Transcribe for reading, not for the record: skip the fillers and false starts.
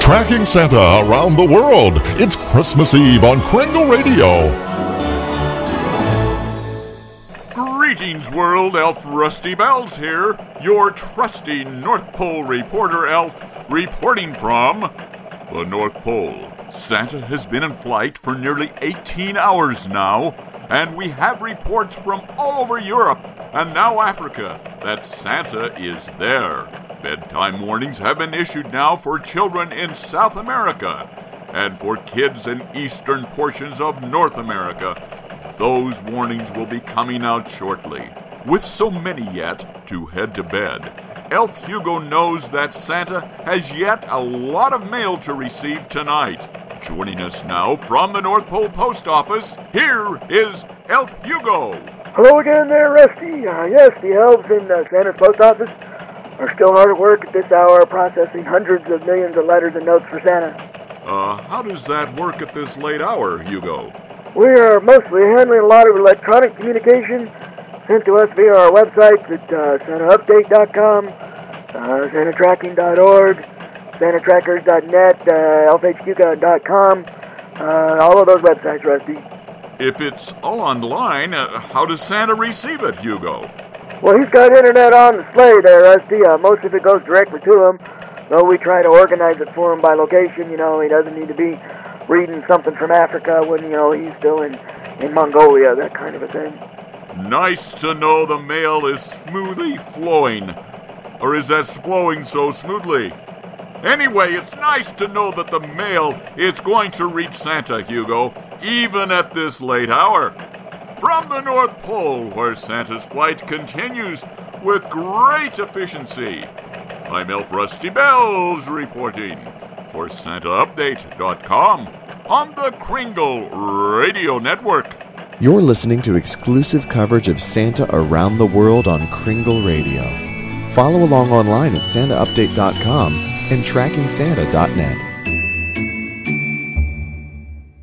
Tracking Santa around the world. It's Christmas Eve on Kringle Radio. Greetings, world. Elf Rusty Bells here, your trusty North Pole reporter elf, reporting from the North Pole. Santa has been in flight for nearly 18 hours now, and we have reports from all over Europe and now Africa that Santa is there. Bedtime warnings have been issued now for children in South America and for kids in eastern portions of North America. Those warnings will be coming out shortly. With so many yet to head to bed, Elf Hugo knows that Santa has yet a lot of mail to receive tonight. Joining us now from the North Pole Post Office, here is Elf Hugo. Hello again there, Rusty. Yes, the elves in Santa's post office are still hard at work at this hour processing hundreds of millions of letters and notes for Santa. How does that work at this late hour, Hugo? We are mostly handling a lot of electronic communication sent to us via our websites at SantaUpdate.com, SantaTracking.org, SantaTrackers.net, ElfHQ.com, all of those websites, Rusty. If it's all online, how does Santa receive it, Hugo? Well, he's got internet on the sleigh there, Rusty. Most of it goes directly to him, though we try to organize it for him by location. You know, he doesn't need to be reading something from Africa when, you know, he's still in Mongolia, that kind of a thing. Nice to know the mail is smoothly flowing. Or is that flowing so smoothly? Anyway, it's nice to know that the mail is going to reach Santa, Hugo, even at this late hour. From the North Pole, where Santa's flight continues with great efficiency, I'm Elf Rusty Bells reporting for SantaUpdate.com on the Kringle Radio Network. You're listening to exclusive coverage of Santa around the world on Kringle Radio. Follow along online at SantaUpdate.com and TrackingSanta.net.